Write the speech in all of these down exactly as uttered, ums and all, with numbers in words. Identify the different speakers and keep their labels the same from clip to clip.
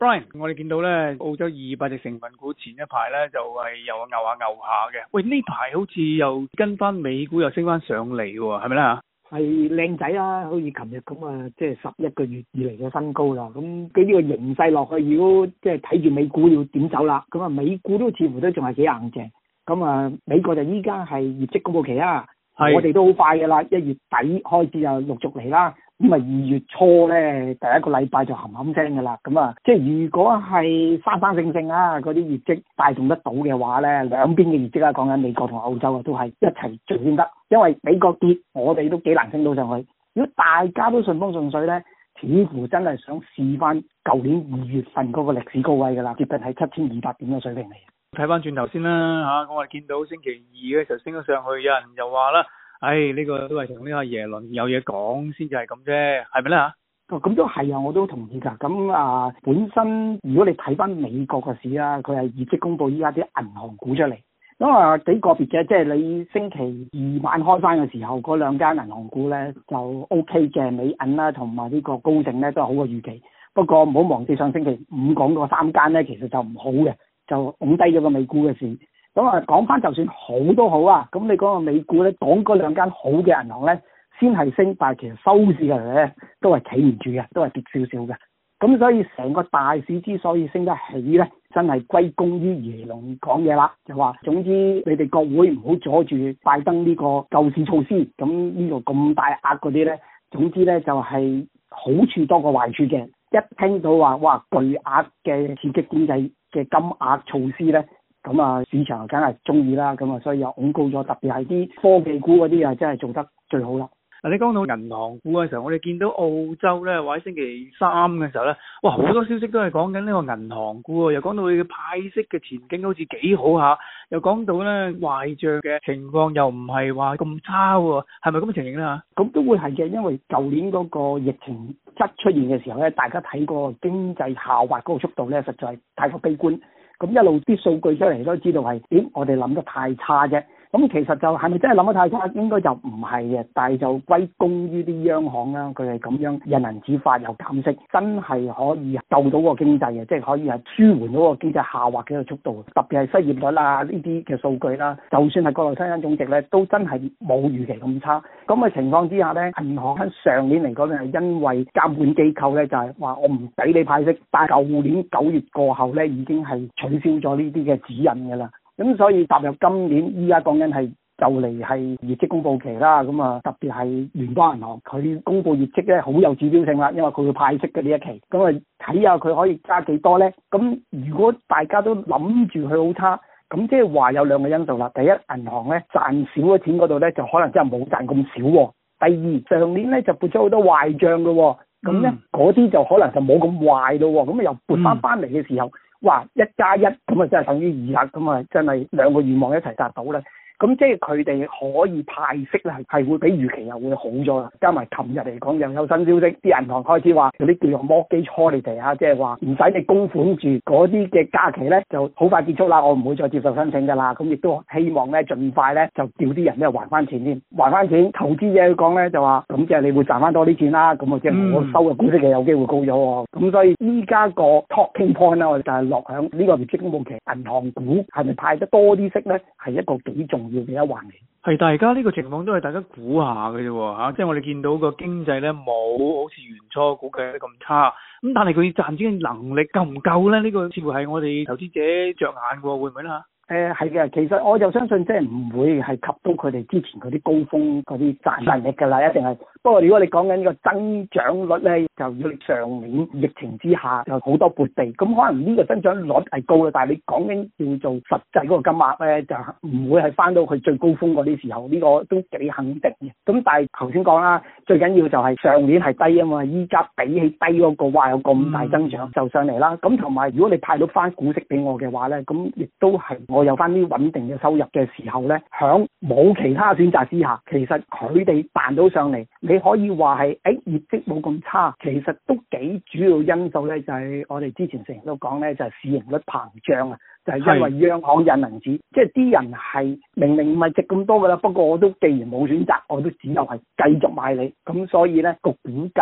Speaker 1: Brian，我哋見到咧澳洲二百隻成分股前一排咧就係又牛下牛下嘅，喂呢排好似又跟翻美股又升翻上嚟喎，係咪咧嚇？
Speaker 2: 係靚仔啦，好似琴日咁啊，即係十一個月以嚟嘅新高啦。咁佢呢個形勢落去，如果即係睇住美股要點走啦，咁啊美股都似乎都仲係幾硬淨。咁啊美國就依家係業績公佈期啊，我哋都好快㗎啦，一月底開始就陸續嚟啦。咁啊二月初咧第一個禮拜就冚冚聲㗎啦。咁啊即係如果係生生性性啊嗰啲業績帶動得到嘅話咧，兩邊嘅業績啊講緊美國同澳洲啊都係一齊做先得。因為美國跌，我哋都幾難升到上去。如果大家都順風順水咧，似乎真係想試翻舊年二月份嗰個歷史高位㗎啦，接近係七千二百點嘅水平嚟。
Speaker 1: 睇翻轉頭先啦嚇，我哋見到星期二嘅時候升咗上去，有人又話啦，唉呢、呢個都係同呢個耶倫有嘢講先至係咁啫，係咪咧嚇？
Speaker 2: 哦，咁都係啊，我都同意㗎。咁啊，本身如果你睇翻美國嘅市啦，佢係業績公佈依家啲銀行股出嚟。咁啊幾個別嘅，即係你星期二晚開翻嘅時候，嗰兩間銀行股咧就 O K 嘅，美銀啦同埋呢個高盛咧都係好過預期。不過唔好忘記上星期五講嗰三間咧，其實就唔好嘅，就拱低咗個美股嘅市。咁啊講翻就算好都好啊，咁你講個美股咧，講嗰兩間好嘅銀行咧先係升，但係其實收市嘅嚟咧都係企唔住嘅，都係跌少少嘅。咁所以成個大市之所以升得起咧，真係歸功於耶倫講嘢啦，就話總之你哋國會唔好阻住拜登呢個救市措施，咁呢個咁大額嗰啲咧，總之咧就係好處多過壞處嘅。一聽到話哇巨額嘅刺激經濟嘅金額措施咧，咁啊市場梗係中意啦，咁啊所以又拱高咗，特別係啲科技股嗰啲啊，真係做得最好啦。
Speaker 1: 嗱，你講到銀行股嘅時候，我哋見到澳洲咧，或者星期三嘅時候咧，哇，好多消息都係講緊呢個銀行股喎，又講到佢嘅派息嘅前景好似幾好下，又講到咧壞帳嘅情況又唔係話咁差喎，係咪咁嘅情形咧嚇？
Speaker 2: 咁都會係嘅，因為舊年嗰個疫情質出現嘅時候咧，大家睇個經濟下滑嗰個速度咧，實在係太過悲觀。咁一路啲數據出嚟都知道係，咦，我哋諗得太差啫。咁其實就係咪真係諗得太差？應該就唔係嘅，但係就歸功於啲央行啦，佢係咁樣印銀紙發又減息，真係可以救到個經濟嘅，即係可以係舒緩到個經濟下滑嘅速度。特別係失業率啊呢啲嘅數據啦，就算係國內生產總值咧，都真係冇預期咁差。咁嘅情況之下咧，銀行喺上年嚟講咧係因為監管機構咧就係話我唔俾你派息，但係舊年九月過後咧已經係取消咗呢啲嘅指引㗎啦。咁所以踏入今年，依家講緊係就嚟係業績公佈期啦。咁啊，特別係聯邦銀行，佢公佈業績咧好有指標性啦，因為佢會派息嘅呢一期。咁啊，睇下佢可以加幾多咧？咁如果大家都諗住佢好差，咁即係話有兩個因素啦。第一，銀行咧賺少咗錢嗰度咧，就可能真係冇賺咁少喎。第二，上年咧就撥咗好多壞帳嘅喎，咁咧嗰啲就可能就冇咁壞咯喎。咁啊又撥翻翻嚟嘅時候。哇！一加一咁啊，真係等於二啦，咁啊，真係兩個願望一齊達到啦。咁即係佢哋可以派息咧，係會比預期又會好咗啦。加埋琴日嚟講又有新消息，啲銀行開始話有啲叫做 mortgage holiday啊，即係話唔使你供款住嗰啲嘅假期咧，就好快結束啦，我唔會再接受申請㗎啦。咁亦都希望咧，盡快咧就叫啲人咧還翻錢先，還翻錢。投資者講咧就話，咁即係你會賺翻多啲錢啦。咁啊，即係我收嘅股息嘅有機會高咗喎。咁所以依家個 talking point 咧，我哋就係落響呢個業績公佈期，銀行股係咪派得多啲息咧，係一個幾重要要嘅一環嚟，
Speaker 1: 係大家呢個情況都係大家估下嘅啫喎嚇，即係我哋見到個經濟咧冇好似原初估計得咁差，咁但係佢賺錢嘅能力夠唔夠咧？呢、呢個似乎係我哋投資者着眼嘅喎，會唔會咧嚇？
Speaker 2: 誒係嘅，其實我就相信即係唔會係及到佢哋之前嗰啲高峰嗰啲賺能力㗎啦，一定係。不過如果你講緊呢個增長率咧，就如果你上年疫情之下有好多撥地，咁可能呢個增長率係高嘅，但係你講緊叫做實際嗰個金額咧，就唔會係翻到佢最高峰嗰啲時候，呢、呢個都幾肯定嘅。咁但係頭先講啦，最緊要就係上年係低啊嘛，依家比起低嗰、嗰個哇有咁大增長就上嚟啦。咁同埋如果你派到翻股息俾我嘅話咧，咁亦都係我有翻啲穩定嘅收入嘅時候咧，響冇其他選擇之下，其實佢哋彈到上嚟。你可以話係誒業績冇咁差，其實都幾主要因素咧，就係、是、我哋之前成日都講咧，就係、是、市盈率膨脹啊，就係、是、因為央行印銀紙，即係啲人係明明唔係值咁多噶啦，不過我都既然冇選擇，我都只有係繼續買你，咁所以咧個股價咧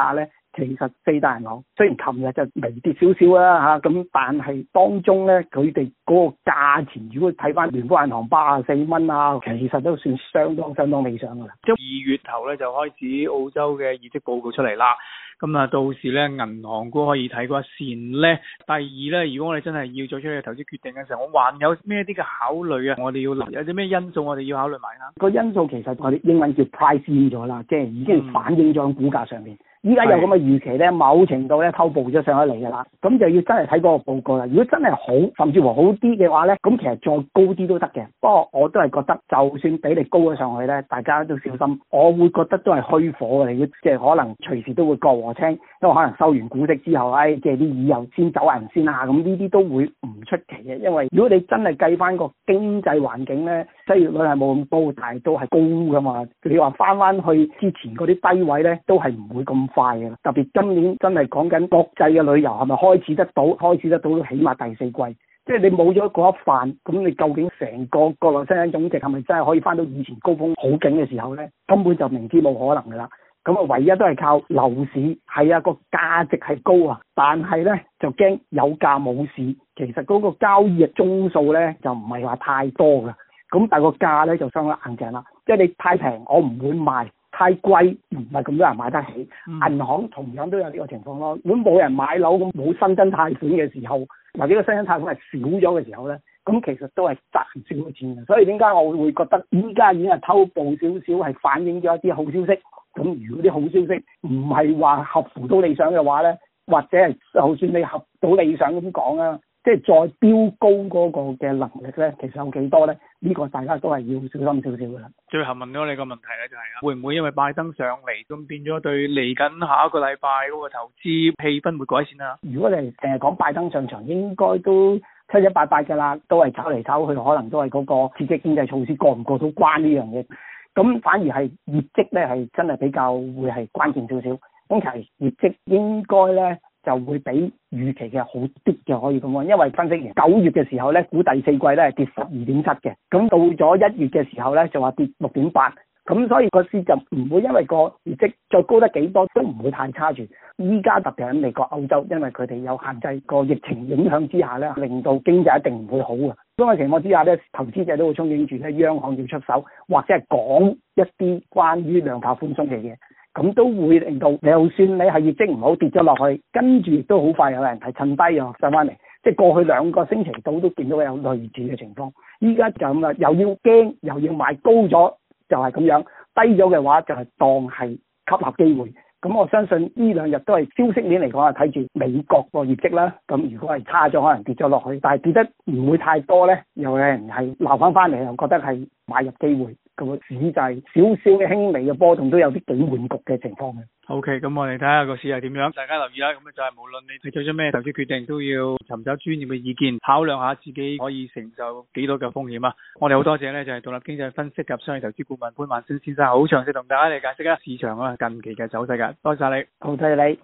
Speaker 2: 其實四大銀行雖然琴日就微跌少少啦嚇，咁但係當中咧佢哋嗰個價錢，如果睇翻聯邦銀行八十四蚊啊，其實都算相當相當理想噶啦。
Speaker 1: 即係二月頭咧就開始澳洲嘅業績報告出嚟啦。咁啊，到時咧銀行股可以睇過一線咧。第二咧，如果我哋真係要做出嘅投資決定嘅時候，我還有咩啲嘅考慮啊？我哋要留有啲咩因素我哋要考慮埋啦？
Speaker 2: 個因素其實我哋英文叫 price in 咗啦，即係已經反映咗喺股價上面。依家有咁嘅預期咧，某程度咧偷步咗上咗嚟㗎啦，咁就要真係睇嗰個報告啦。如果真係好，甚至乎好啲嘅話咧，咁其實再高啲都得嘅。不過我都係覺得，就算比你高咗上去咧，大家都小心。我會覺得都係虛火嘅，即係可能隨時都會過河清，因為可能收完股息之後，唉、哎，借啲意又先走人先啊，咁呢啲都會唔出奇嘅。因為如果你真係計翻個經濟環境咧，失業率係冇咁高，但係都係高㗎嘛。你話翻翻去之前嗰啲低位咧，都係唔會咁快嘅，特別今年真係講緊國際嘅旅遊係咪開始得到？開始得到，起碼第四季，即係你冇咗嗰一範，咁你究竟成個國內生產總值係咪真係可以翻到以前高峰好勁嘅時候呢？根本就明知冇可能㗎啦。咁啊，唯一都係靠樓市，係啊，個價值係高啊，但係呢就驚有價冇市。其實嗰個交易嘅宗數呢，就唔係話太多㗎，咁但係個價呢，就相當硬淨啦。即係你太平，我唔會賣。太貴唔係咁多人買得起，嗯、銀行同樣都有呢個情況咯。如果冇人買樓，咁冇新增貸款嘅時候，或者個新增貸款係少咗嘅時候咧，咁其實都係賺少咗錢嘅。所以點解我會覺得依家已經係偷步少少，係反映咗一啲好消息。咁如果啲好消息唔係話合乎到理想嘅話咧，或者係就算你合到理想咁講啊，即係再飆高嗰個嘅能力咧，其實有幾多咧？呢、呢個大家都係要小心少少嘅啦。
Speaker 1: 最後問咗你個問題咧，就係啊，會唔會因為拜登上嚟咁變咗對嚟緊下一個禮拜嗰個投資氣氛會改善啊？
Speaker 2: 如果你淨係講拜登上場，應該都七七八八㗎啦，都係炒嚟炒去，可能都係嗰個刺激經濟措施過唔過到關呢樣嘢。咁反而係業績咧，係真係比較會係關鍵少少。咁其實業績應該咧，就會比預期嘅好啲嘅，可以咁講，因為分析員九月嘅時候咧，估第四季咧係跌十二點七嘅，咁到咗一月嘅時候咧就話跌六點八，咁所以個市就唔會因為個業績再高得幾多都唔會太差住。依家特別喺美國、歐洲，因為佢哋有限制個疫情影響之下咧，令到經濟一定唔會好啊。咁嘅情況之下咧，投資者都會憧憬住咧，央行要出手，或者係講一啲關於量化寬鬆嘅嘢。咁都會令到，就算你係業績唔好跌咗落去，跟住亦都好快有人係趁低又上翻嚟。即係過去兩個星期到都見到有類似嘅情況。依家就咁啦，又要驚又要買高咗，就係咁樣；低咗嘅話就係當係吸納機會。咁我相信呢兩日都係消息面嚟講，係睇住美國個業績啦。咁如果係差咗，可能跌咗落去，但係跌得唔會太多咧，又有人係撈翻翻嚟，又覺得係買入機會。個市就係少少嘅輕微嘅波動，都有啲幾悶局嘅情況嘅。
Speaker 1: OK，咁我哋睇下個市係點樣，大家留意啦。咁就係無論你係做咗咩投資決定，都要尋找專業嘅意見，考量下自己可以承受幾多嘅風險啊！我哋好多謝咧，就係獨立經濟分析及商業投資顧問潘萬星先生，好詳細同大家嚟解釋啦市場啊近期嘅走勢㗎。多謝你，
Speaker 2: 好，多謝你。